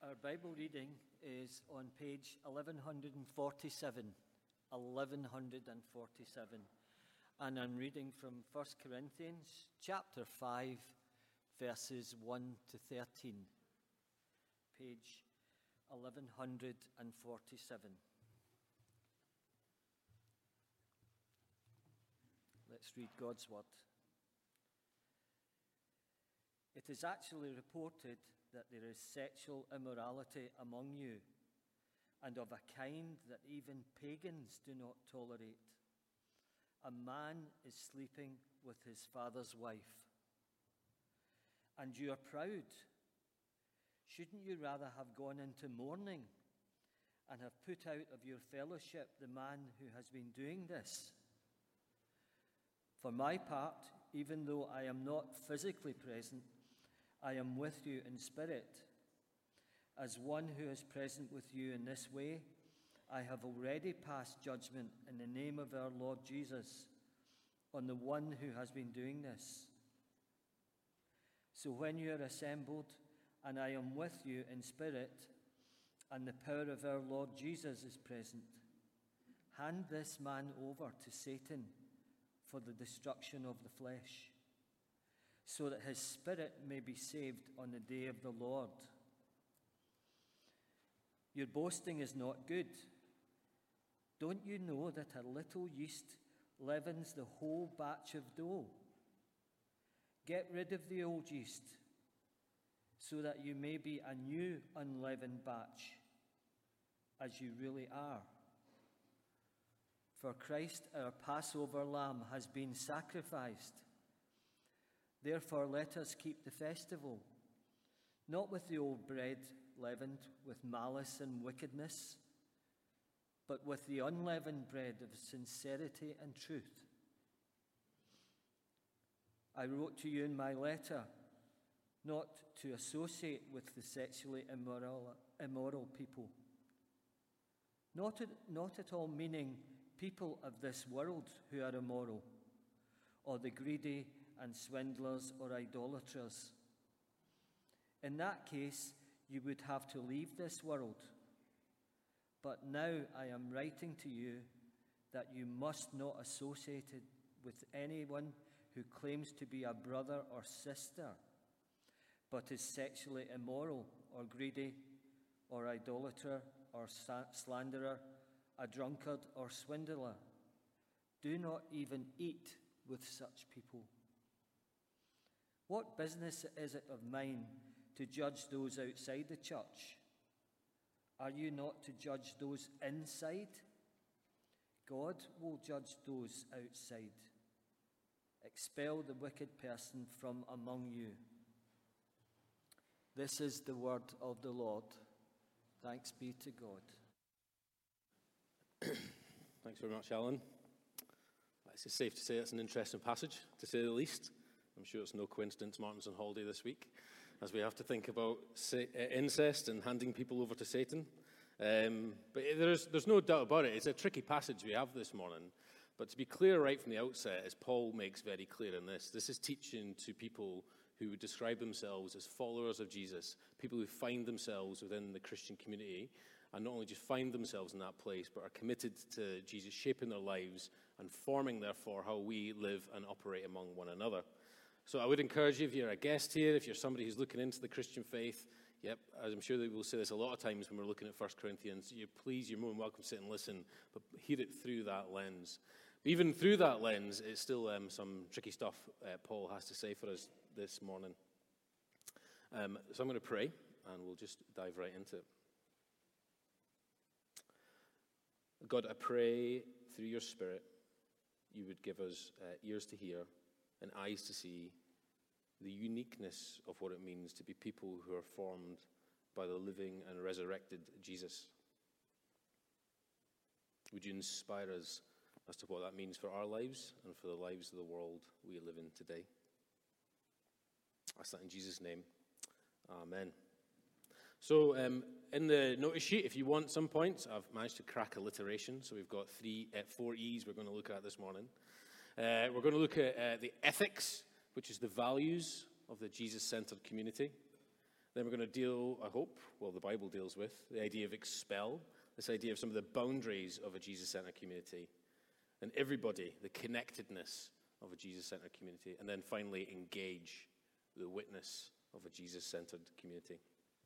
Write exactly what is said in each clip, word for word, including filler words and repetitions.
Our Bible reading is on page eleven forty-seven. eleven forty-seven. And I'm reading from First Corinthians chapter five, verses one to thirteen. Page eleven forty-seven. Let's read God's word. It is actually reported that there is sexual immorality among you, and of a kind that even pagans do not tolerate. A man is sleeping with his father's wife. And you are proud. Shouldn't you rather have gone into mourning and have put out of your fellowship the man who has been doing this? For my part, even though I am not physically present, I am with you in spirit. As one who is present with you in this way, I have already passed judgment in the name of our Lord Jesus on the one who has been doing this. So when you are assembled, and I am with you in spirit, and the power of our Lord Jesus is present, hand this man over to Satan for the destruction of the flesh, so that his spirit may be saved on the day of the Lord. Your boasting is not good. Don't you know that a little yeast leavens the whole batch of dough? Get rid of the old yeast, so that you may be a new unleavened batch, as you really are. For Christ, our Passover lamb, has been sacrificed. Therefore, let us keep the festival, not with the old bread leavened with malice and wickedness, but with the unleavened bread of sincerity and truth. I wrote to you in my letter not to associate with the sexually immoral, immoral people, not at, not at all meaning people of this world who are immoral, or the greedy and swindlers or idolaters. In that case, you would have to leave this world. But now I am writing to you that you must not associate with anyone who claims to be a brother or sister, but is sexually immoral or greedy or idolater or slanderer, a drunkard or swindler. Do not even eat with such people. What business is it of mine to judge those outside the church? Are you not to judge those inside? God will judge those outside. Expel the wicked person from among you. This is the word of the Lord. Thanks be to God. Thanks very much, Alan. It's safe to say it's an interesting passage, to say the least. I'm sure it's no coincidence Martin's on holiday this week, as we have to think about incest and handing people over to Satan. Um, but there's, there's no doubt about it. It's a tricky passage we have this morning. But to be clear right from the outset, as Paul makes very clear in this, this is teaching to people who would describe themselves as followers of Jesus, people who find themselves within the Christian community, and not only just find themselves in that place, but are committed to Jesus shaping their lives and forming, therefore, how we live and operate among one another. So I would encourage you, if you're a guest here, if you're somebody who's looking into the Christian faith, yep, as I'm sure that we'll say this a lot of times when we're looking at First Corinthians, you please, you're more than welcome to sit and listen, but hear it through that lens. But even through that lens, it's still um, some tricky stuff uh, Paul has to say for us this morning. Um, so I'm going to pray, and we'll just dive right into it. God, I pray through your Spirit, you would give us uh, ears to hear and eyes to see the uniqueness of what it means to be people who are formed by the living and resurrected Jesus. Would you inspire us as to what that means for our lives and for the lives of the world we live in today? I ask that in Jesus' name. Amen. So um, in the notice sheet, if you want some points, I've managed to crack alliteration. So we've got three, uh, four E's we're going to look at this morning. Uh, we're going to look at uh, the ethics, which is the values of the Jesus-centered community. Then we're going to deal, I hope, well, the Bible deals with, the idea of expel, this idea of some of the boundaries of a Jesus-centered community, and everybody, the connectedness of a Jesus-centered community, and then finally engage, the witness of a Jesus-centered community.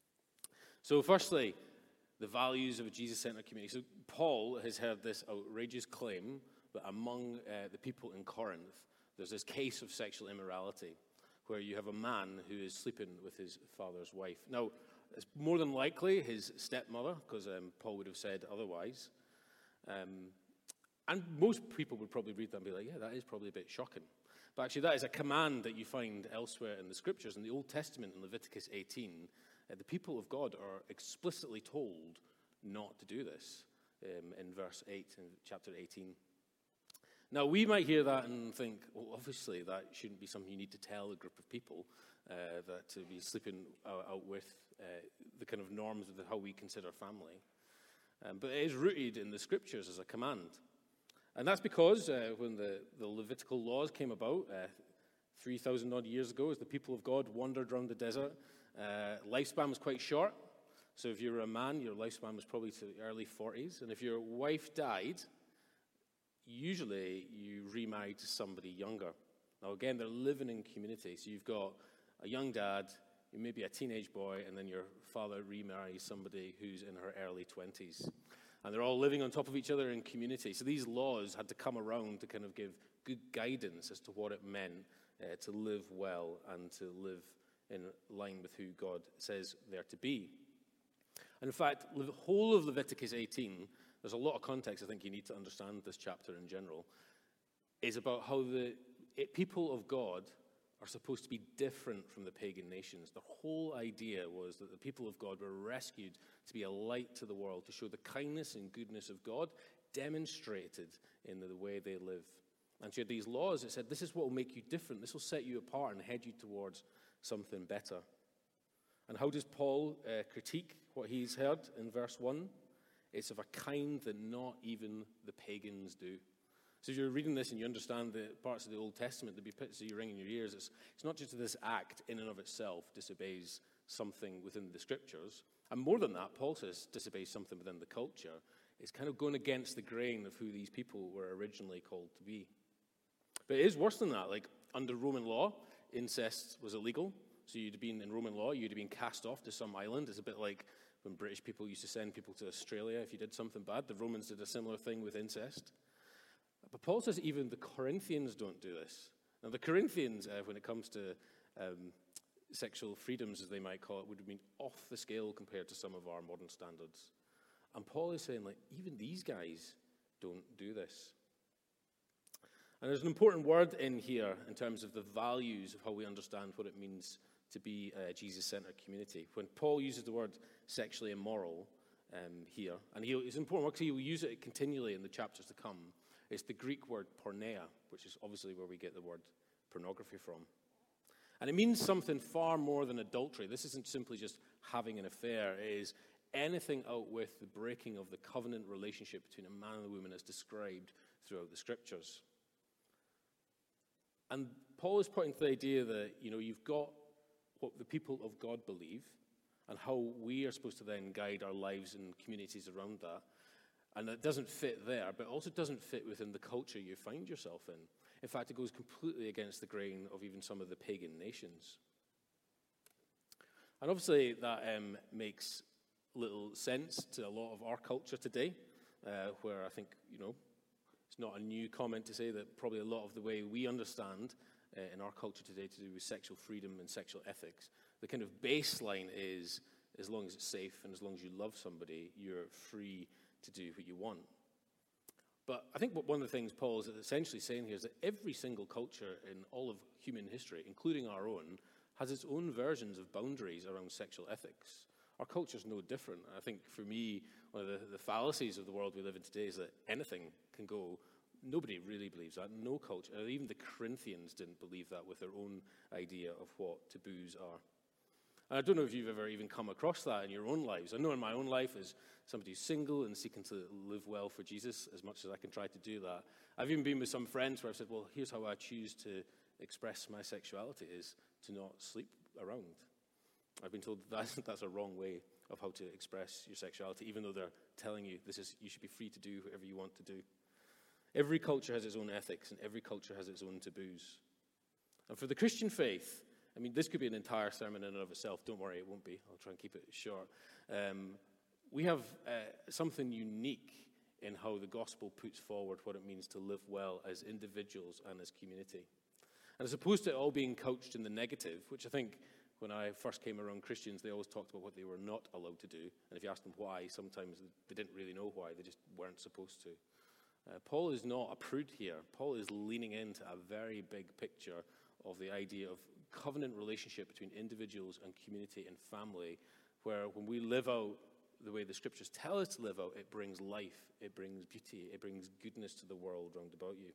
So firstly, the values of a Jesus-centered community. So Paul has heard this outrageous claim that among uh, the people in Corinth, there's this case of sexual immorality, where you have a man who is sleeping with his father's wife. Now, it's more than likely his stepmother, because um, Paul would have said otherwise. Um, and most people would probably read that and be like, yeah, that is probably a bit shocking. But actually, that is a command that you find elsewhere in the Scriptures. In the Old Testament, in Leviticus eighteen, uh, the people of God are explicitly told not to do this um, in verse eight, in chapter eighteen. Now, we might hear that and think, well, obviously, that shouldn't be something you need to tell a group of people, uh, that to be sleeping out, out with uh, the kind of norms of the, how we consider family. Um, but it is rooted in the Scriptures as a command. And that's because uh, when the, the Levitical laws came about uh, three thousand odd years ago, as the people of God wandered around the desert, uh, lifespan was quite short. So if you were a man, your lifespan was probably to the early forties. And if your wife died, usually you remarry to somebody younger. Now again, they're living in community. So you've got a young dad, you may be a teenage boy, and then your father remarries somebody who's in her early twenties. And they're all living on top of each other in community. So these laws had to come around to kind of give good guidance as to what it meant uh, to live well and to live in line with who God says they're to be. And in fact, the whole of Leviticus eighteen, there's a lot of context I think you need to understand this chapter in general, is about how the it, people of God are supposed to be different from the pagan nations. The whole idea was that the people of God were rescued to be a light to the world, to show the kindness and goodness of God demonstrated in the, the way they live. And so you had these laws that said, this is what will make you different. This will set you apart and head you towards something better. And how does Paul uh, critique what he's heard in verse one? It's of a kind that not even the pagans do. So if you're reading this and you understand the parts of the Old Testament that be put so you ring in your ears, it's, it's not just this act in and of itself disobeys something within the Scriptures. And more than that, Paul says disobeys something within the culture. It's kind of going against the grain of who these people were originally called to be. But it is worse than that. Like under Roman law, incest was illegal. So you'd have been in Roman law, you'd have been cast off to some island. It's a bit like when British people used to send people to Australia if you did something bad. The Romans did a similar thing with incest. But Paul says even the Corinthians don't do this. Now, the Corinthians, uh, when it comes to um, sexual freedoms, as they might call it, would have been off the scale compared to some of our modern standards. And Paul is saying, like, even these guys don't do this. And there's an important word in here in terms of the values of how we understand what it means to be a Jesus-centered community. When Paul uses the word sexually immoral um, here, and he'll, it's important because he will use it continually in the chapters to come. It's the Greek word porneia, which is obviously where we get the word pornography from. And it means something far more than adultery. This isn't simply just having an affair. It is anything out with the breaking of the covenant relationship between a man and a woman as described throughout the Scriptures. And Paul is pointing to the idea that, you know, you've got what the people of God believe and how we are supposed to then guide our lives and communities around that. And it doesn't fit there, but it also doesn't fit within the culture you find yourself in. In fact, it goes completely against the grain of even some of the pagan nations. And obviously that um, makes little sense to a lot of our culture today, uh, where I think, you know, it's not a new comment to say that probably a lot of the way we understand uh, in our culture today to do with sexual freedom and sexual ethics, the kind of baseline is as long as it's safe and as long as you love somebody, you're free to do what you want. But I think what one of the things Paul is essentially saying here is that every single culture in all of human history, including our own, has its own versions of boundaries around sexual ethics. Our culture is no different. I think for me, one of the, the fallacies of the world we live in today is that anything can go. Nobody really believes that. No culture, even the Corinthians didn't believe that with their own idea of what taboos are. And I don't know if you've ever even come across that in your own lives. I know in my own life as somebody who's single and seeking to live well for Jesus, as much as I can try to do that, I've even been with some friends where I've said, well, here's how I choose to express my sexuality, is to not sleep around. I've been told that that's a wrong way of how to express your sexuality, even though they're telling you this is you should be free to do whatever you want to do. Every culture has its own ethics, and every culture has its own taboos. And for the Christian faith, I mean, this could be an entire sermon in and of itself. Don't worry, it won't be. I'll try and keep it short. Um, we have uh, something unique in how the gospel puts forward what it means to live well as individuals and as community. And as opposed to it all being couched in the negative, which I think when I first came around Christians, they always talked about what they were not allowed to do. And if you asked them why, sometimes they didn't really know why. They just weren't supposed to. Uh, Paul is not a prude here. Paul is leaning into a very big picture of the idea of covenant relationship between individuals and community and family, where when we live out the way the scriptures tell us to live out, it brings life, it brings beauty, it brings goodness to the world round about you.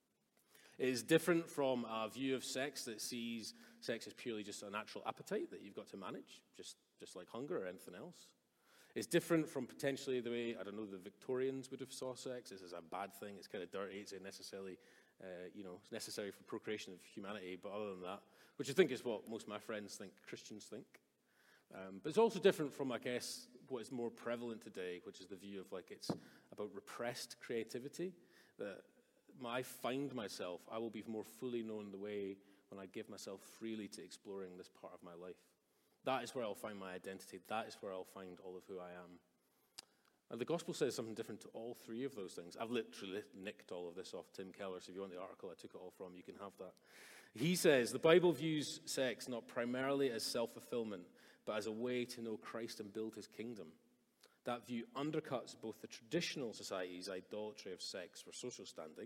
It is different from a view of sex that sees sex as purely just a natural appetite that you've got to manage, just, just like hunger or anything else. It's different from potentially the way, I don't know, the Victorians would have saw sex. This is a bad thing, it's kind of dirty, it's necessarily, uh, you know, it's necessary for procreation of humanity, but other than that, which I think is what most of my friends think Christians think. Um, but it's also different from, I guess, what is more prevalent today, which is the view of like it's about repressed creativity. That I find myself, I will be more fully known the way when I give myself freely to exploring this part of my life. That is where I'll find my identity. That is where I'll find all of who I am. And the gospel says something different to all three of those things. I've literally nicked all of this off Tim Keller, so if you want the article I took it all from, you can have that. He says, the Bible views sex not primarily as self-fulfillment, but as a way to know Christ and build his kingdom. That view undercuts both the traditional society's idolatry of sex for social standing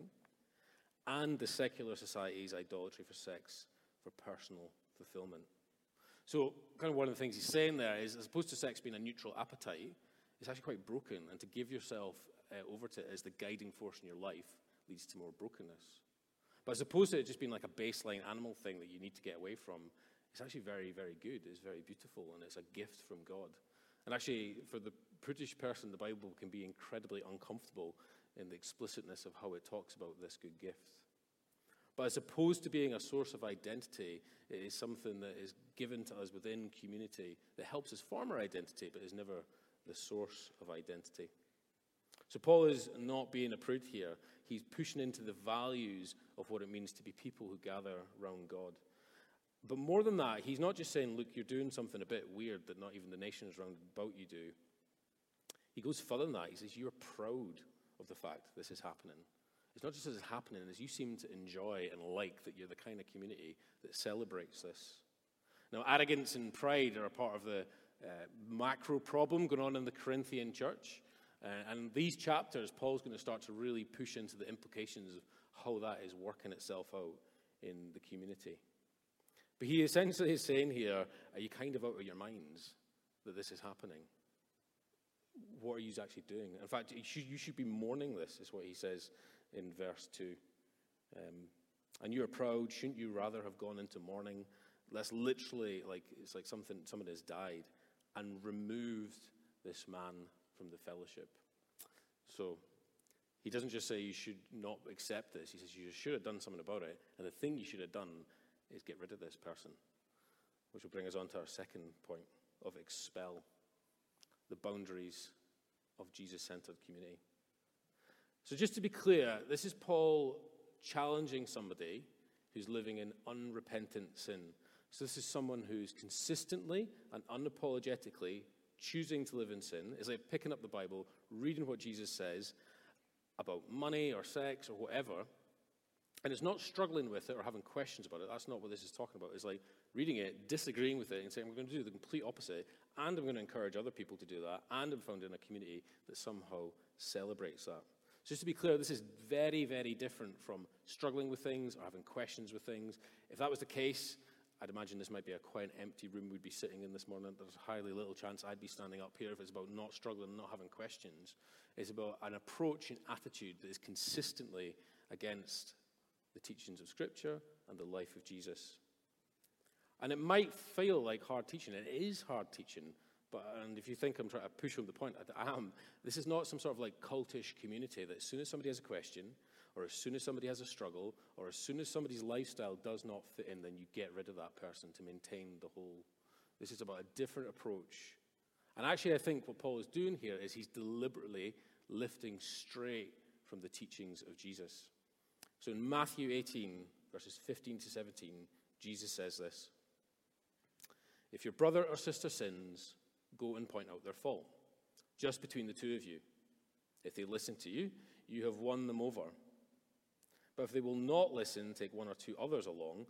and the secular society's idolatry for sex for personal fulfillment. So kind of one of the things he's saying there is, as opposed to sex being a neutral appetite, it's actually quite broken, and to give yourself uh, over to it as the guiding force in your life leads to more brokenness. But as opposed to it just being like a baseline animal thing that you need to get away from, it's actually very, very good. It's very beautiful, and it's a gift from God. And actually, for the prudish person, the Bible can be incredibly uncomfortable in the explicitness of how it talks about this good gift. But as opposed to being a source of identity, it is something that is given to us within community that helps us form our identity, but is never the source of identity. So Paul is not being a prude here. He's pushing into the values of what it means to be people who gather around God. But more than that, he's not just saying, look, you're doing something a bit weird that not even the nations round about you do. He goes further than that. He says, you're proud of the fact this is happening. It's not just as it's happening, as you seem to enjoy and like that you're the kind of community that celebrates this. Now, arrogance and pride are a part of the uh, macro problem going on in the Corinthian church. Uh, and these chapters, Paul's going to start to really push into the implications of how that is working itself out in the community. But he essentially is saying here, are you kind of out of your minds that this is happening? What are you actually doing? In fact, you should, you should be mourning this, is what he says in verse two. Um, and you are proud, shouldn't you rather have gone into mourning? That's literally like, it's like something, someone has died and removed this man from the fellowship. So he doesn't just say you should not accept this. He says you should have done something about it. And the thing you should have done is get rid of this person, which will bring us on to our second point of expel, the boundaries of Jesus-centered community. So just to be clear, this is Paul challenging somebody who's living in unrepentant sin. So this is someone who's consistently and unapologetically choosing to live in sin. It's like picking up the Bible, reading what Jesus says about money or sex or whatever, and it's not struggling with it or having questions about it. That's not what this is talking about. It's like reading it, disagreeing with it, and saying, I'm going to do the complete opposite, and I'm going to encourage other people to do that, and I'm found in a community that somehow celebrates that. So just to be clear, this is very, very different from struggling with things or having questions with things. If that was the case, I'd imagine this might be a quite empty room we'd be sitting in this morning. There's highly little chance I'd be standing up here if it's about not struggling, not having questions. It's about an approach and attitude that is consistently against the teachings of Scripture and the life of Jesus. And it might feel like hard teaching. It is hard teaching. But, and if you think I'm trying to push home the point, I am. This is not some sort of like cultish community that as soon as somebody has a question, or as soon as somebody has a struggle, or as soon as somebody's lifestyle does not fit in, then you get rid of that person to maintain the whole This is about a different approach. And actually, I think what Paul is doing here is he's deliberately lifting straight from the teachings of Jesus. So in Matthew eighteen, verses fifteen to seventeen, Jesus says this: "If your brother or sister sins, go and point out their fault, just between the two of you. If they listen to you, you have won them over. But if they will not listen, take one or two others along,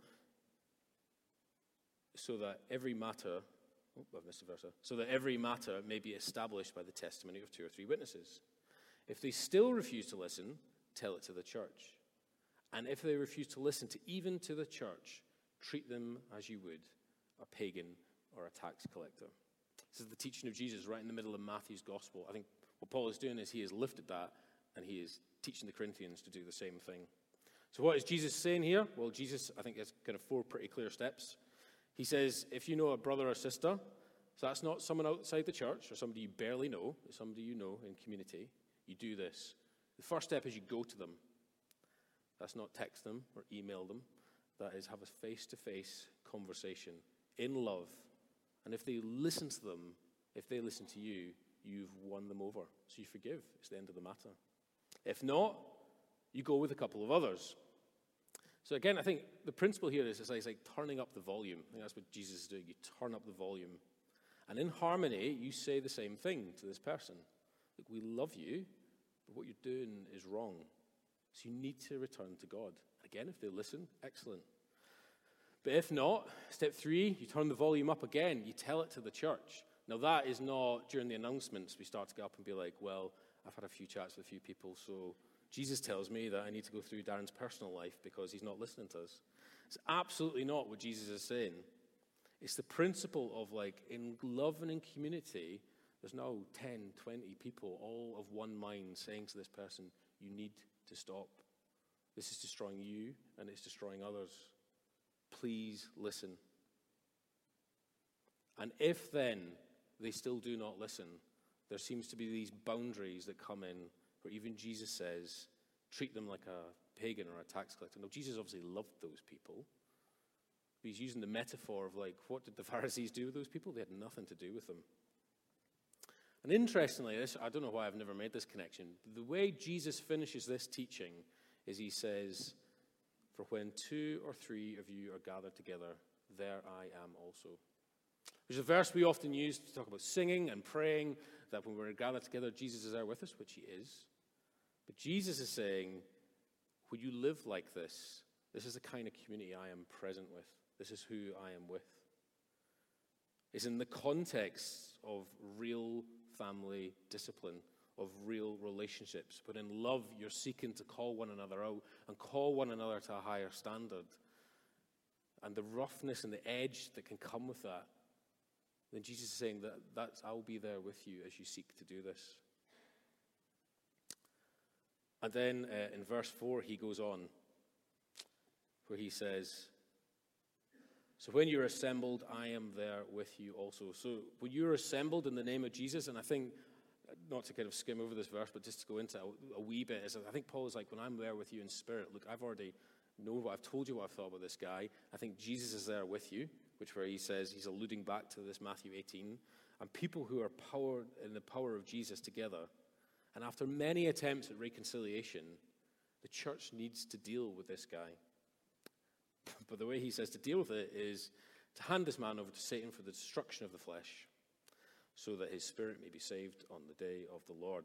so that every matter, oh, I've missed a verse, so that every matter may be established by the testimony of two or three witnesses. If they still refuse to listen, tell it to the church. And if they refuse to listen to even to the church, treat them as you would a pagan or a tax collector." This is the teaching of Jesus right in the middle of Matthew's gospel. I think what Paul is doing is he has lifted that and he is teaching the Corinthians to do the same thing. So what is Jesus saying here? Well, Jesus, I think, has kind of four pretty clear steps. He says, if you know a brother or sister, so that's not someone outside the church or somebody you barely know, it's somebody you know in community, you do this. The first step is you go to them. That's not text them or email them. That is have a face-to-face conversation in love. And if they listen to them, if they listen to you, you've won them over. So you forgive. It's the end of the matter. If not, you go with a couple of others. So again, I think the principle here is it's like, it's like turning up the volume. I think that's what Jesus is doing. You turn up the volume. And in harmony, you say the same thing to this person. Look, we love you, but what you're doing is wrong. So you need to return to God. Again, if they listen, excellent. But if not, step three, you turn the volume up again. You tell it to the church. Now that is not during the announcements we start to get up and be like, well, I've had a few chats with a few people, so Jesus tells me that I need to go through Darren's personal life because he's not listening to us. It's absolutely not what Jesus is saying. It's the principle of, like, in love and in community, there's now ten, twenty people all of one mind saying to this person, you need to stop. This is destroying you and it's destroying others. Please listen. And if then they still do not listen, there seems to be these boundaries that come in where even Jesus says, treat them like a pagan or a tax collector. Now, Jesus obviously loved those people. But he's using the metaphor of, like, what did the Pharisees do with those people? They had nothing to do with them. And interestingly, this, I don't know why I've never made this connection. The way Jesus finishes this teaching is he says, for when two or three of you are gathered together, there I am also. There's a verse we often use to talk about singing and praying, that when we're gathered together, Jesus is there with us, which he is. But Jesus is saying, when you live like this, this is the kind of community I am present with. This is who I am with. It's in the context of real family discipline, of real relationships. But in love, you're seeking to call one another out and call one another to a higher standard. And the roughness and the edge that can come with that, then Jesus is saying that that's, I'll be there with you as you seek to do this. And then uh, in verse four, he goes on, where he says, so when you're assembled, I am there with you also. So when you're assembled in the name of Jesus, and I think, not to kind of skim over this verse, but just to go into a, a wee bit, is I think Paul is like, when I'm there with you in spirit, look, I've already known what I've told you what I've thought about this guy. I think Jesus is there with you, which where he says, he's alluding back to this Matthew eighteen, and people who are powered in the power of Jesus together. And after many attempts at reconciliation, the church needs to deal with this guy. But the way he says to deal with it is to hand this man over to Satan for the destruction of the flesh, so that his spirit may be saved on the day of the Lord.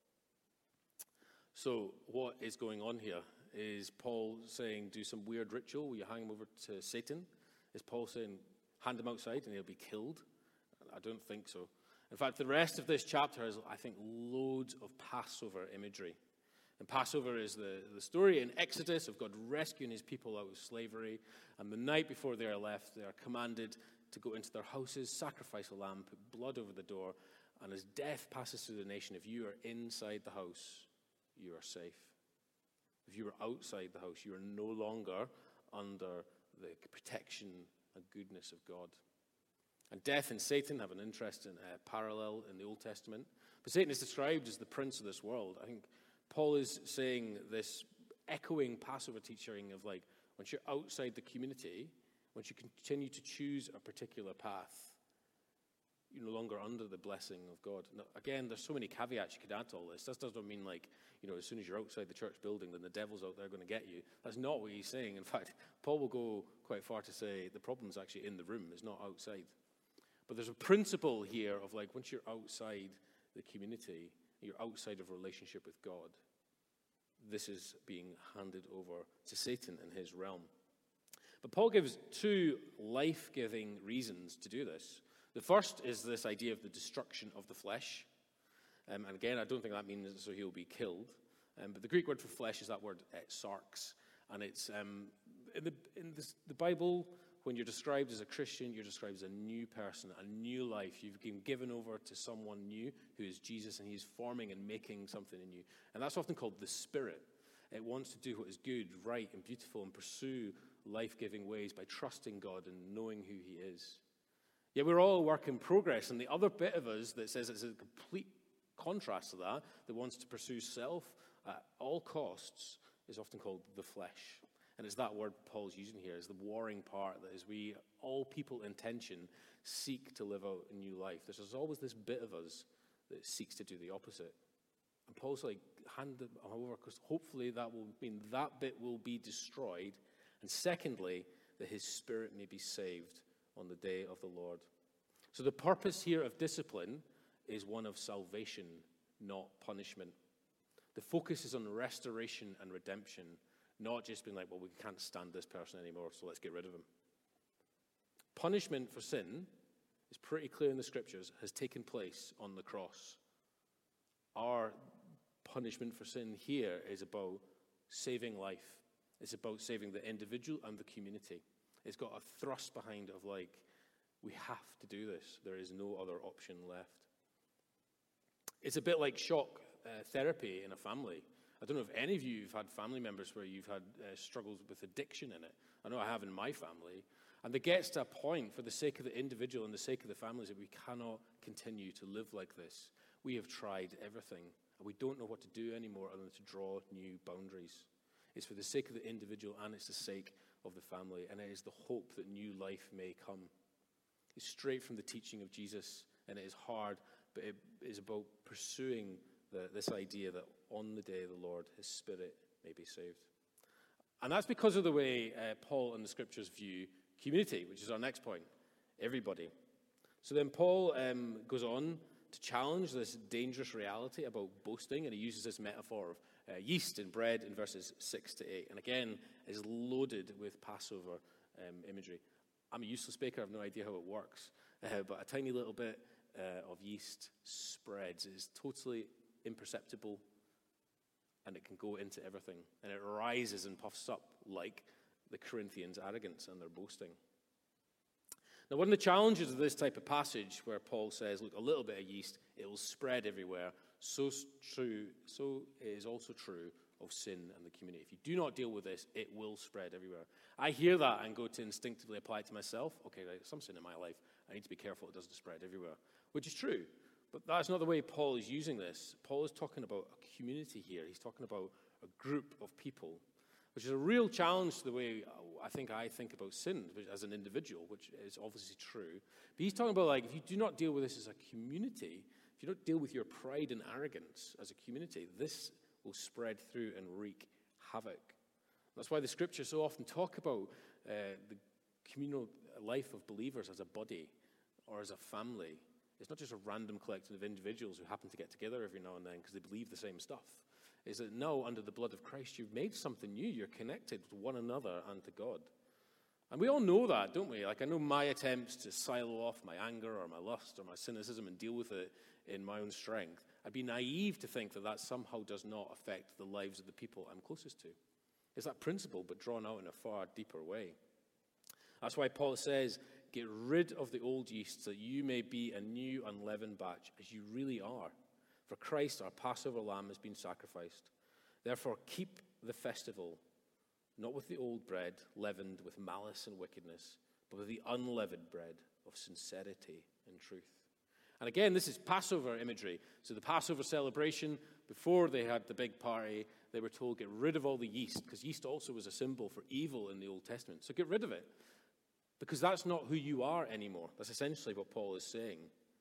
So what is going on here? Is Paul saying do some weird ritual where you hang him over to Satan? Is Paul saying hand him outside and he'll be killed? I don't think so. In fact, the rest of this chapter has, I think, loads of Passover imagery. And Passover is the, the story in Exodus of God rescuing his people out of slavery. And the night before they are left, they are commanded to go into their houses, sacrifice a lamb, put blood over the door. And as death passes through the nation, if you are inside the house, you are safe. If you are outside the house, you are no longer under the protection and goodness of God. And death and Satan have an interesting uh, parallel in the Old Testament. But Satan is described as the prince of this world. I think Paul is saying this echoing Passover teaching of, like, once you're outside the community, once you continue to choose a particular path, you're no longer under the blessing of God. Now, again, there's so many caveats you could add to all this. This doesn't mean like, you know, as soon as you're outside the church building, then the devil's out there going to get you. That's not what he's saying. In fact, Paul will go quite far to say the problem's actually in the room. It's not outside. But there's a principle here of like, once you're outside the community, you're outside of relationship with God, this is being handed over to Satan in his realm. But Paul gives two life-giving reasons to do this. The first is this idea of the destruction of the flesh. Um, and again, I don't think that means so he'll be killed. Um, but the Greek word for flesh is that word uh, sarx. And it's um, in, the, in this, the Bible, when you're described as a Christian, you're described as a new person, a new life. You've been given over to someone new who is Jesus, and he's forming and making something in you. And that's often called the Spirit. It wants to do what is good, right, and beautiful, and pursue life-giving ways by trusting God and knowing who he is. Yet we're all a work in progress, and the other bit of us that says it's a complete contrast to that, that wants to pursue self at all costs, is often called the flesh. And it's that word Paul's using here, is the warring part, that as we, all people in tension, seek to live out a new life. There's always this bit of us that seeks to do the opposite. And Paul's like, hand it over, because hopefully that will mean that bit will be destroyed. And secondly, that his spirit may be saved on the day of the Lord. So the purpose here of discipline is one of salvation, not punishment. The focus is on restoration and redemption, not just being like, well, we can't stand this person anymore, so let's get rid of him. Punishment for sin is pretty clear in the scriptures, has taken place on the cross. Our punishment for sin here is about saving life. It's about saving the individual and the community. It's got a thrust behind of like, we have to do this. There is no other option left. It's a bit like shock uh, therapy in a family. I don't know if any of you have had family members where you've had uh, struggles with addiction in it. I know I have in my family. And it gets to a point, for the sake of the individual and the sake of the families, that we cannot continue to live like this. We have tried everything, and we don't know what to do anymore other than to draw new boundaries. It's for the sake of the individual, and it's the sake of the family, and it is the hope that new life may come. It's straight from the teaching of Jesus, and it is hard, but it is about pursuing the, this idea that on the day of the Lord, his spirit may be saved. And that's because of the way uh, Paul and the scriptures view community, which is our next point. Everybody. So then Paul um, goes on to challenge this dangerous reality about boasting, and he uses this metaphor of uh, yeast and bread in verses six to eight. And again, is loaded with Passover um, imagery. I'm a useless baker. I have no idea how it works. Uh, but a tiny little bit uh, of yeast spreads. It is totally imperceptible, and it can go into everything. And it rises and puffs up like the Corinthians' arrogance and their boasting. Now, one of the challenges of this type of passage where Paul says, look, a little bit of yeast, it will spread everywhere, so true, so it is also true of sin and the community. If you do not deal with this, it will spread everywhere. I hear that and go to instinctively apply it to myself. Okay, right, some sin in my life, I need to be careful it doesn't spread everywhere, which is true. But that's not the way Paul is using this. Paul is talking about a community here. He's talking about a group of people, which is a real challenge to the way I think I think about sin as an individual, which is obviously true. But he's talking about, like, if you do not deal with this as a community, if you don't deal with your pride and arrogance as a community, this will spread through and wreak havoc. That's why the scriptures so often talk about uh, the communal life of believers as a body or as a family. It's not just a random collection of individuals who happen to get together every now and then because they believe the same stuff. Is that no, under the blood of Christ, you've made something new. You're connected to one another and to God. And we all know that, don't we? Like, I know my attempts to silo off my anger or my lust or my cynicism and deal with it in my own strength. I'd be naive to think that that somehow does not affect the lives of the people I'm closest to. It's that principle, but drawn out in a far deeper way. That's why Paul says, get rid of the old yeast so that you may be a new unleavened batch, as you really are. For Christ, our Passover lamb, has been sacrificed. Therefore, keep the festival, not with the old bread, leavened with malice and wickedness, but with the unleavened bread of sincerity and truth. And again, this is Passover imagery. So the Passover celebration, before they had the big party, they were told, get rid of all the yeast, because yeast also was a symbol for evil in the Old Testament. So get rid of it, because that's not who you are anymore. That's essentially what Paul is saying.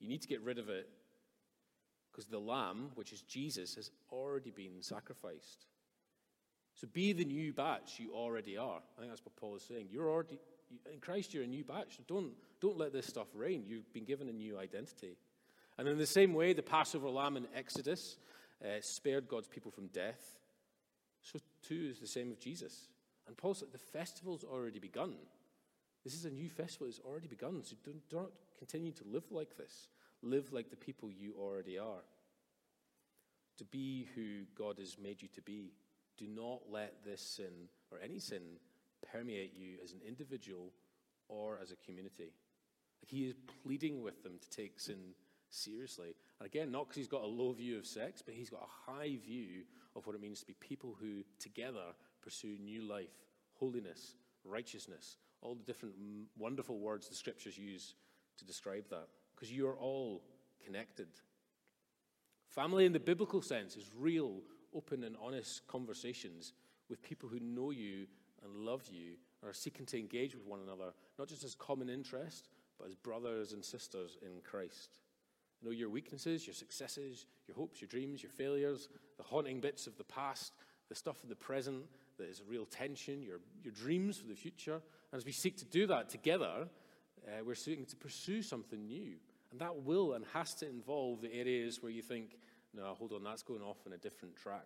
You need to get rid of it because the lamb, which is Jesus, has already been sacrificed. So be the new batch you already are. I think that's what Paul is saying. You're already, in Christ, you're a new batch. So don't, don't let this stuff reign. You've been given a new identity. And in the same way, the Passover lamb in Exodus uh, spared God's people from death. So too is the same with Jesus. And Paul said, the festival's already begun. This is a new festival that's already begun. So don't, don't continue to live like this. Live like the people you already are. To be who God has made you to be. Do not let this sin, or any sin, permeate you as an individual or as a community. Like he is pleading with them to take sin seriously. And again, not because he's got a low view of sex, but he's got a high view of what it means to be people who together pursue new life, holiness, righteousness, all the different wonderful words the scriptures use to describe that. Because you are all connected. Family in the biblical sense is real, open and honest conversations with people who know you and love you and are seeking to engage with one another, not just as common interest, but as brothers and sisters in Christ. Know your weaknesses, your successes, your hopes, your dreams, your failures, the haunting bits of the past, the stuff of the present that is a real tension, your, your dreams for the future. And as we seek to do that together, uh, we're seeking to pursue something new. And that will and has to involve the areas where you think, no, hold on, that's going off in a different track.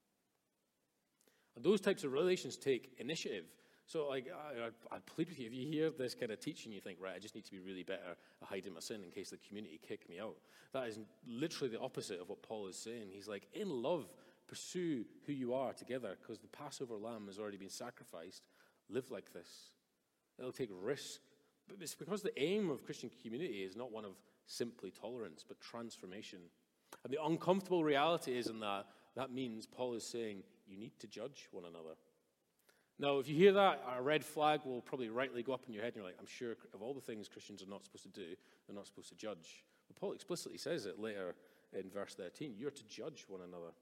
And those types of relations take initiative. So like, I, I, I plead with you, if you hear this kind of teaching, you think, right, I just need to be really better at hiding my sin in case the community kick me out. That is literally the opposite of what Paul is saying. He's like, in love, pursue who you are together, because the Passover lamb has already been sacrificed. Live like this. It'll take risk. But it's because the aim of Christian community is not one of simply tolerance, but transformation. And the uncomfortable reality is in that, that means Paul is saying, you need to judge one another. Now, if you hear that, a red flag will probably rightly go up in your head, and you're like, I'm sure of all the things Christians are not supposed to do, they're not supposed to judge. But Paul explicitly says it later in verse thirteen. You're to judge one another.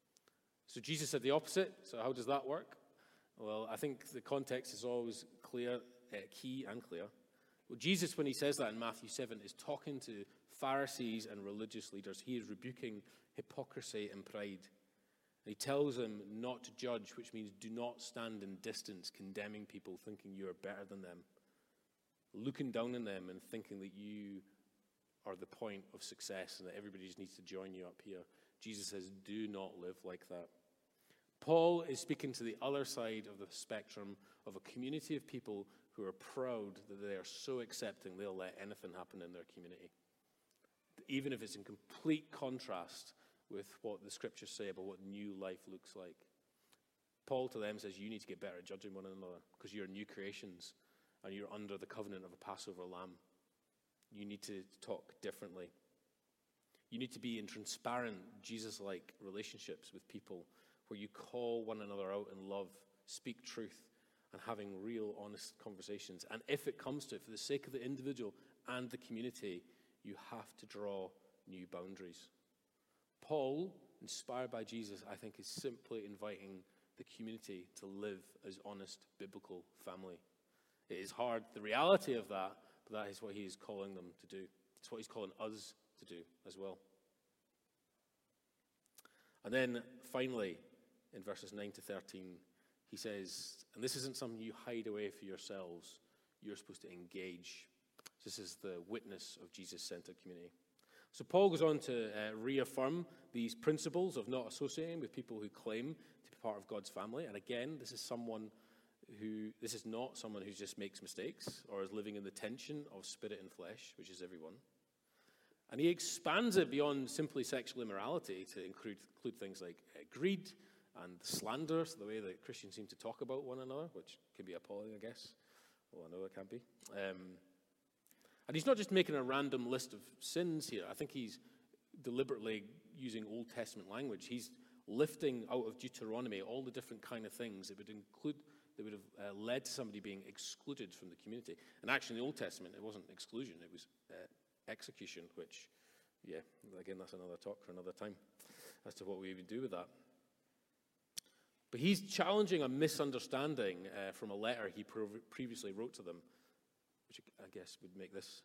So Jesus said the opposite. So how does that work? Well, I think the context is always clear, uh, key and clear. Well, Jesus, when he says that in Matthew seven, is talking to Pharisees and religious leaders. He is rebuking hypocrisy and pride. He tells them not to judge, which means do not stand in distance condemning people, thinking you are better than them, looking down on them and thinking that you are the point of success and that everybody just needs to join you up here. Jesus says, do not live like that. Paul is speaking to the other side of the spectrum of a community of people who are proud that they are so accepting they'll let anything happen in their community, even if it's in complete contrast with what the scriptures say about what new life looks like. Paul to them says you need to get better at judging one another because you're new creations and you're under the covenant of a Passover lamb. You need to talk differently. You need to be in transparent, Jesus-like relationships with people where you call one another out in love, speak truth, and having real, honest conversations. And if it comes to it, for the sake of the individual and the community, you have to draw new boundaries. Paul, inspired by Jesus, I think is simply inviting the community to live as honest biblical family. It is hard, the reality of that, but that is what he is calling them to do. It's what he's calling us to do as well. And then finally, in verses nine to thirteen, he says, and this isn't something you hide away for yourselves, you're supposed to engage. This is the witness of Jesus-centered community. So Paul goes on to uh, reaffirm these principles of not associating with people who claim to be part of God's family. And again, this is someone who, this is not someone who just makes mistakes or is living in the tension of spirit and flesh, which is everyone. And he expands it beyond simply sexual immorality to include, include things like uh, greed and slander, so the way that Christians seem to talk about one another, which can be appalling, I guess. Well, I know it can be. Um, And he's not just making a random list of sins here. I think he's deliberately using Old Testament language. He's lifting out of Deuteronomy all the different kind of things that would include, that would have uh, led to somebody being excluded from the community. And actually in the Old Testament, it wasn't exclusion, it was uh, execution, which, yeah, again, that's another talk for another time as to what we would do with that. But he's challenging a misunderstanding uh, from a letter he previously wrote to them, which I guess would make this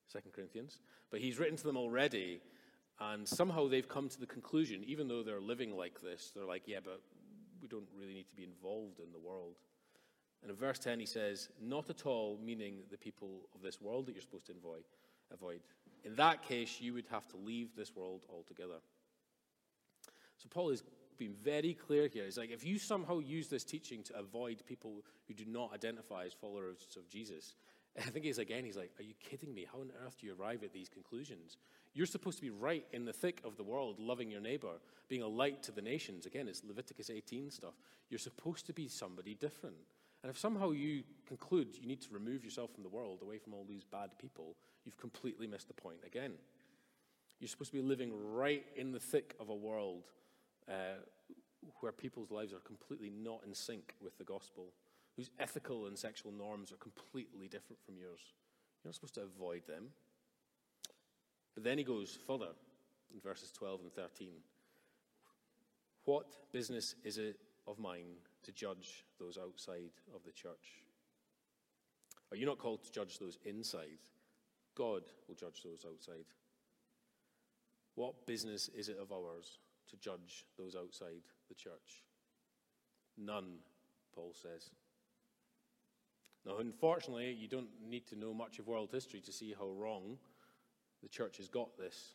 Second Corinthians. But he's written to them already, and somehow they've come to the conclusion, even though they're living like this, they're like, yeah, but we don't really need to be involved in the world. And in verse ten he says, not at all, meaning the people of this world that you're supposed to avoid. avoid. In that case, you would have to leave this world altogether. So Paul is being very clear here. It's like, if you somehow use this teaching to avoid people who do not identify as followers of Jesus, I think he's again, he's like, are you kidding me? How on earth do you arrive at these conclusions? You're supposed to be right in the thick of the world, loving your neighbor, being a light to the nations. Again, it's Leviticus eighteen stuff. You're supposed to be somebody different. And if somehow you conclude you need to remove yourself from the world, away from all these bad people, you've completely missed the point again. You're supposed to be living right in the thick of a world uh, where people's lives are completely not in sync with the gospel, whose ethical and sexual norms are completely different from yours. You're not supposed to avoid them. But then he goes further in verses twelve and thirteen. What business is it of mine to judge those outside of the church? Are you not called to judge those inside? God will judge those outside. What business is it of ours to judge those outside the church? None, Paul says. Now, unfortunately, you don't need to know much of world history to see how wrong the church has got this.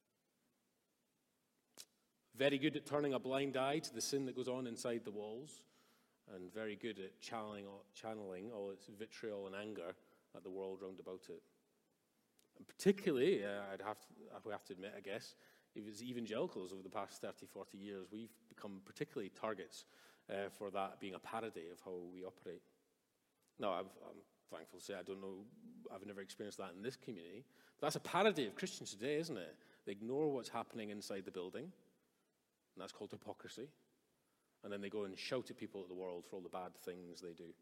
Very good at turning a blind eye to the sin that goes on inside the walls, and very good at channeling, channeling all its vitriol and anger at the world round about it. And particularly, uh, I'd have to, I would have to admit, I guess, if it's evangelicals over the past thirty, forty years, we've become particularly targets uh, for that being a parody of how we operate. Now, I've, I'm thankful to say I don't know, I've never experienced that in this community. But that's a parody of Christians today, isn't it? They ignore what's happening inside the building, and that's called hypocrisy. And then they go and shout at people at the world for all the bad things they do.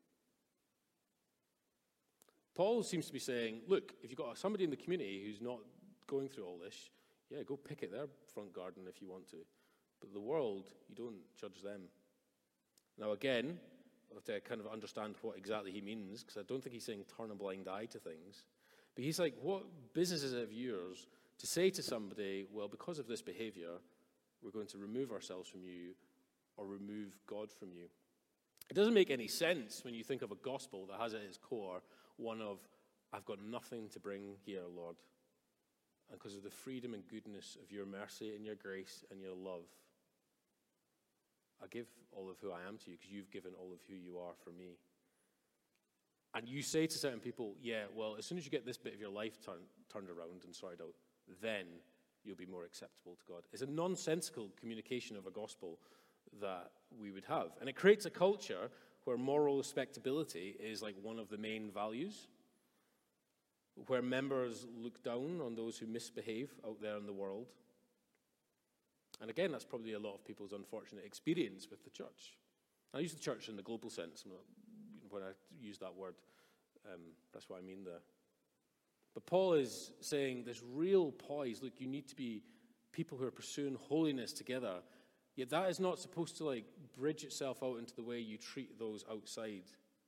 Paul seems to be saying, look, if you've got somebody in the community who's not going through all this, yeah, go pick at their front garden if you want to. But the world, you don't judge them. Now again, I have to kind of understand what exactly he means, because I don't think he's saying turn a blind eye to things. But he's like, what business is it of yours to say to somebody, well, because of this behavior, we're going to remove ourselves from you or remove God from you? It doesn't make any sense when you think of a gospel that has at its core one of, I've got nothing to bring here, Lord. And because of the freedom and goodness of your mercy and your grace and your love, I give all of who I am to you because you've given all of who you are for me. And you say to certain people, yeah, well, as soon as you get this bit of your life turn, turned around and sorted out, then you'll be more acceptable to God. It's a nonsensical communication of a gospel that we would have. And it creates a culture where moral respectability is like one of the main values, where members look down on those who misbehave out there in the world. And again, that's probably a lot of people's unfortunate experience with the church. I use the church in the global sense. When I use that word, um, that's what I mean there. But Paul is saying this real poise. Look, you need to be people who are pursuing holiness together. Yet that is not supposed to like bridge itself out into the way you treat those outside.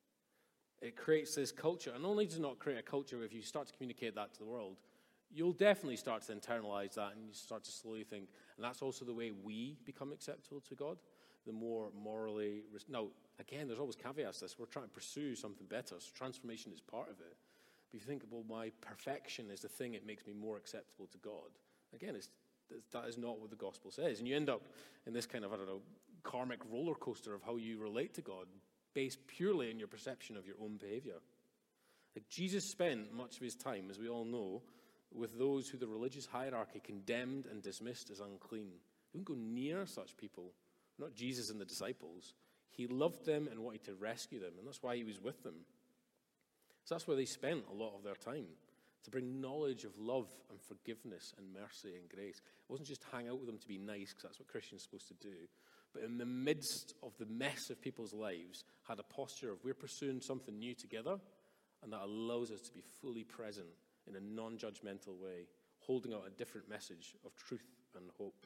It creates this culture. And not only does it not create a culture where if you start to communicate that to the world, you'll definitely start to internalize that and you start to slowly think, and that's also the way we become acceptable to God, the more morally... Now, again, there's always caveats to this. We're trying to pursue something better, so transformation is part of it. But if you think, well, my perfection is the thing that makes me more acceptable to God, again, it's, that is not what the gospel says. And you end up in this kind of, I don't know, karmic roller coaster of how you relate to God based purely on your perception of your own behavior. Like Jesus spent much of his time, as we all know, with those who the religious hierarchy condemned and dismissed as unclean. He wouldn't go near such people, not Jesus and the disciples. He loved them and wanted to rescue them, and that's why he was with them. So that's where they spent a lot of their time, to bring knowledge of love and forgiveness and mercy and grace. It wasn't just hang out with them to be nice, because that's what Christians are supposed to do, but in the midst of the mess of people's lives, had a posture of we're pursuing something new together, and that allows us to be fully present in a non-judgmental way, holding out a different message of truth and hope.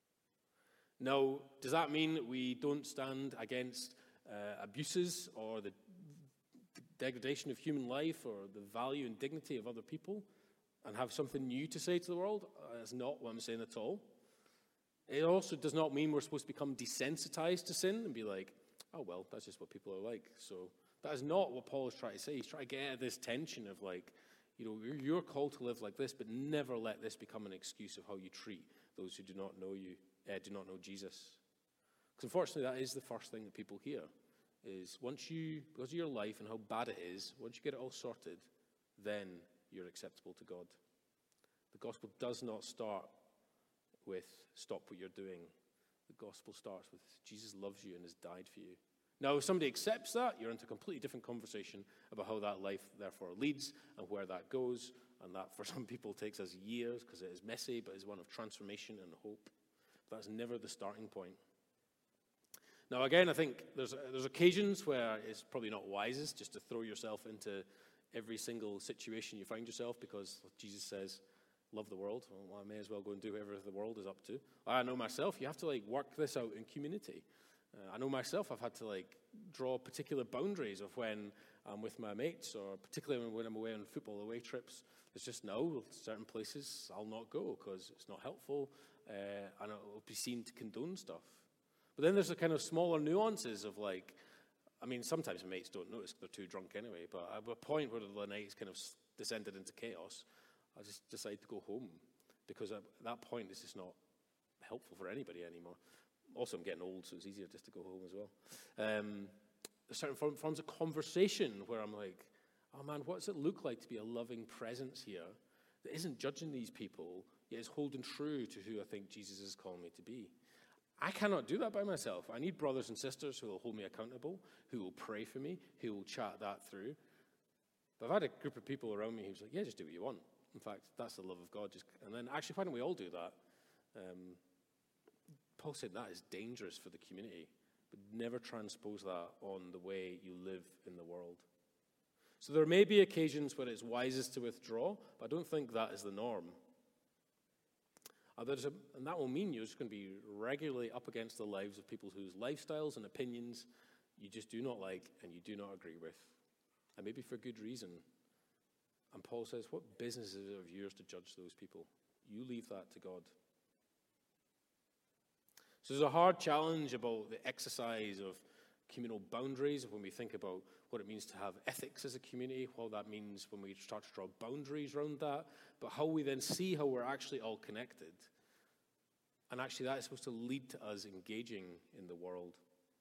Now, does that mean that we don't stand against uh, abuses or the, the degradation of human life or the value and dignity of other people? and have something new to say to the world. That's not what I'm saying at all. It also does not mean we're supposed to become desensitized to sin and be like, oh, well, that's just what people are like. So that is not what Paul is trying to say. He's trying to get at this tension of like, you know, you're, you're called to live like this, but never let this become an excuse of how you treat those who do not know you, uh, do not know Jesus. Because unfortunately, that is the first thing that people hear, is once you, because of your life and how bad it is, once you get it all sorted, then you're acceptable to God. The gospel does not start with stop what you're doing. The gospel starts with Jesus loves you and has died for you. Now, if somebody accepts that, you're into a completely different conversation about how that life therefore leads and where that goes. And that for some people takes us years because it is messy, but is one of transformation and hope. But that's never the starting point. Now, again, I think there's there's occasions where it's probably not wisest just to throw yourself into every single situation you find yourself, because Jesus says, love the world. Well, I may as well go and do whatever the world is up to. I know myself, you have to like work this out in community. Uh, I know myself, I've had to like draw particular boundaries of when I'm with my mates, or particularly when I'm away on football away trips. It's just no, certain places I'll not go because it's not helpful, uh, and it'll be seen to condone stuff. But then there's the kind of smaller nuances of like, I mean, sometimes mates don't notice they're too drunk anyway, but at a point where the night's kind of descended into chaos, I just decide to go home, because at that point it's just not helpful for anybody anymore. Also, I'm getting old, so it's easier just to go home as well. Um, there's certain form, forms of conversation where I'm like, oh man, what does it look like to be a loving presence here that isn't judging these people, yet is holding true to who I think Jesus is calling me to be? I cannot do that by myself. I need brothers and sisters who will hold me accountable, who will pray for me, who will chat that through. But I've had a group of people around me who's like, yeah, just do what you want. In fact, that's the love of God. Just, and then actually, why don't we all do that? Um, Paul said that is dangerous for the community, but never transpose that on the way you live in the world. So there may be occasions where it's wisest to withdraw, but I don't think that is the norm. Uh, there's a, and that will mean you're just going to be regularly up against the lives of people whose lifestyles and opinions you just do not like and you do not agree with, and maybe for good reason. And Paul says, what business is it of yours to judge those people? You leave that to God. So there's a hard challenge about the exercise of communal boundaries when we think about what it means to have ethics as a community, what that means when we start to draw boundaries around that, but how we then see how we're actually all connected. And actually that is supposed to lead to us engaging in the world.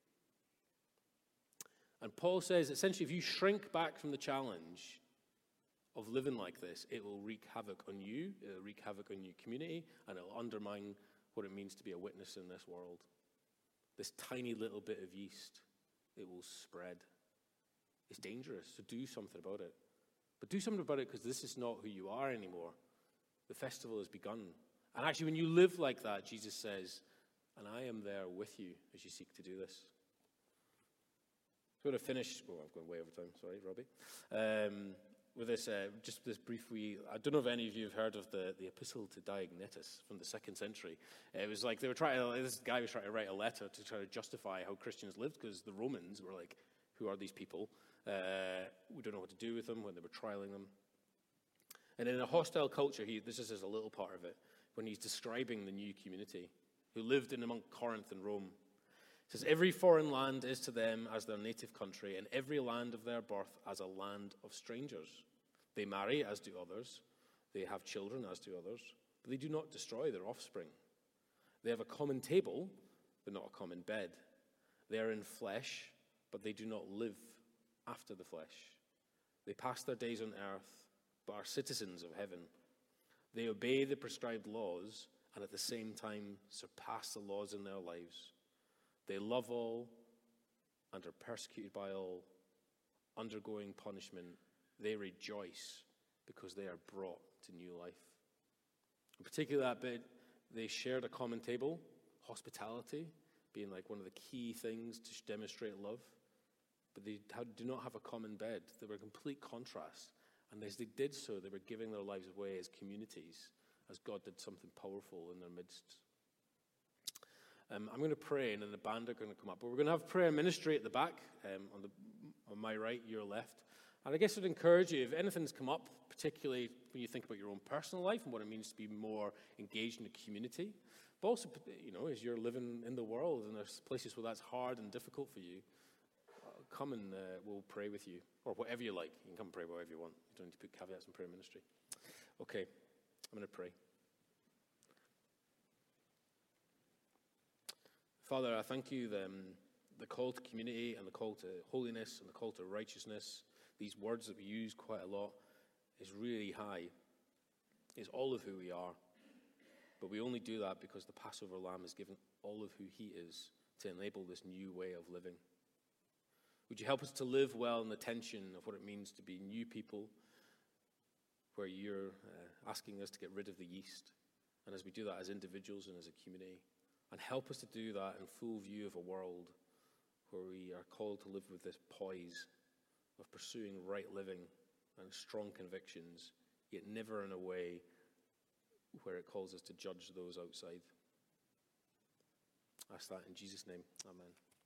And Paul says, essentially, if you shrink back from the challenge of living like this, it will wreak havoc on you, it will wreak havoc on your community, and it will undermine what it means to be a witness in this world. This tiny little bit of yeast, it will spread. It's dangerous, so do something about it. But do something about it, because this is not who you are anymore. The festival has begun. And actually, when you live like that, Jesus says, and I am there with you as you seek to do this. So I'm going to finish, oh, I've gone way over time, sorry, Robbie. Um, with this, uh, just this brief wee, I don't know if any of you have heard of the, the Epistle to Diognetus from the second century. Uh, it was like they were trying to, this guy was trying to write a letter to try to justify how Christians lived, because the Romans were like, who are these people? Uh, we don't know what to do with them when they were trialing them. And in a hostile culture, he, this is just a little part of it, when he's describing the new community who lived in among Corinth and Rome. It says, every foreign land is to them as their native country, and every land of their birth as a land of strangers. They marry, as do others. They have children, as do others. But they do not destroy their offspring. They have a common table, but not a common bed. They are in flesh, but they do not live after the flesh. They pass their days on earth, but are citizens of heaven. They obey the prescribed laws, and at the same time surpass the laws in their lives. They love all and are persecuted by all, undergoing punishment. They rejoice because they are brought to new life. In particular, that bit, they shared a common table, hospitality being like one of the key things to demonstrate love. But they do not have a common bed. They were a complete contrast. And as they did so, they were giving their lives away as communities, as God did something powerful in their midst. Um, I'm going to pray, and then the band are going to come up. But we're going to have prayer ministry at the back, um, on, the, on my right, your left. And I guess I'd encourage you, if anything's come up, particularly when you think about your own personal life and what it means to be more engaged in the community, but also, you know, as you're living in the world and there's places where that's hard and difficult for you, uh, come and uh, we'll pray with you, or whatever you like. You can come and pray whatever you want. You don't need to put caveats in prayer ministry. Okay, I'm going to pray. Father, I thank you that um, the call to community and the call to holiness and the call to righteousness, these words that we use quite a lot, is really high. It's all of who we are. But we only do that because the Passover Lamb has given all of who he is to enable this new way of living. Would you help us to live well in the tension of what it means to be new people, where you're uh, asking us to get rid of the yeast, and as we do that as individuals and as a community, and help us to do that in full view of a world where we are called to live with this poise of pursuing right living and strong convictions, yet never in a way where it calls us to judge those outside. I ask that in Jesus' name. Amen.